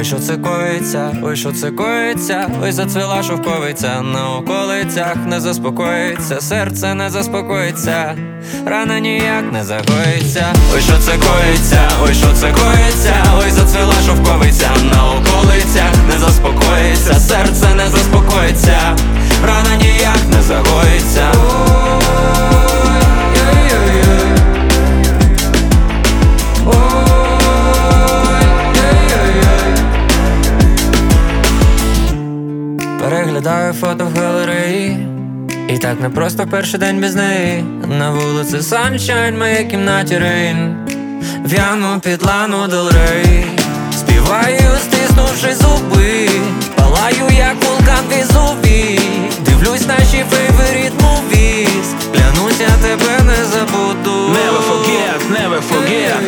що це коїться, ой, що це коїться, ой, зацвіла шовковиця, на околицях не заспокоїться, серце не заспокоїться, рана ніяк не загоїться. Ой, що це коїться, ой, що це коїться, ой, зацвіла шовковиця, на околицях не заспокоїться, серце не заспокоїться, рана ніяк не загоїться. Переглядаю фото в галереї, і так не просто перший день без неї. На вулиці Sunshine, в моїй кімнаті Rain, в'яну під Лану Дель Рей. Співаю, стиснувши зуби, палаю, як вулкан Везувій. Дивлюсь наші favorite movies, клянусь, я тебе не забуду. Never forget, never forget.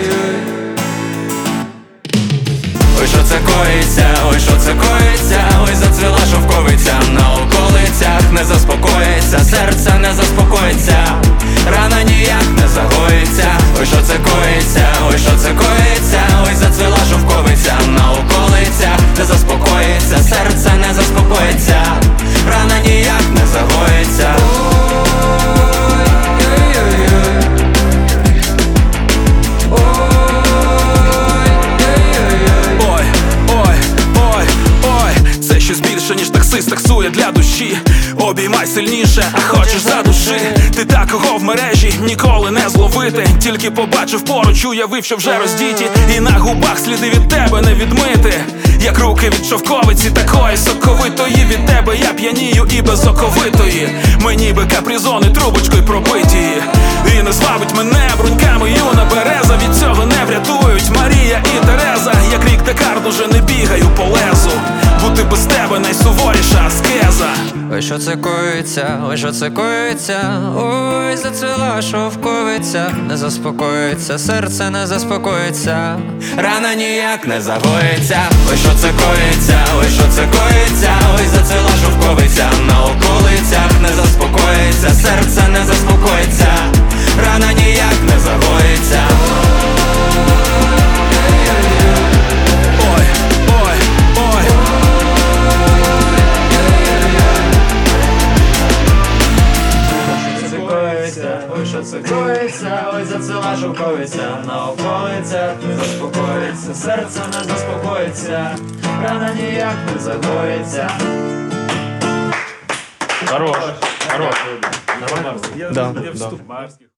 Ой, що це коїться, ой, що це коїться, ой, зацвіла шовковиця, на околицях не заспокоїться, серце не заспокоїться, рана ніяк не загоїться. Ой, що це коїться, ой, що це коїться, ой, зацвіла шовковиця, на околицях не заспокоїться, серце не заспокоїться, рана ніяк не загоїться. Ніж таксист таксує для душі. Обіймай сильніше, а хочеш задуши. Ти такого в мережі ніколи не зловити. Тільки побачив поруч, уявив, що вже роздіті, і на губах сліди від тебе не відмити. Як руки від шовковиці, такої соковитої. Від тебе я п'янію і без оковитої. Ми ніби капризони трубочкою пробиті. І не звабить мене бруньками юна береза. Від цього не врятують Марія і Тереза. Як рік Декарт, уже не бігаю по лезу. Бути без тебе найсуворіша аскеза. Ой, що це коїться, ой, що це коїться, ой, зацвіла шовковиця, не заспокоїться, серце не заспокоїться, рана ніяк не загоїться. Ой, що це коїться, ой, що це коїться, ой, зацвіла шовковиця, на околицях не заспокоїться, серце не заспокоїться, рана ніяк не загоїться. Ой, що це коїться, ой, зацвіла шовковиця, на околицях не заспокоїться, серце не заспокоїться, рана ніяк не загоїться. Хорош, хорош. Нормально. Да.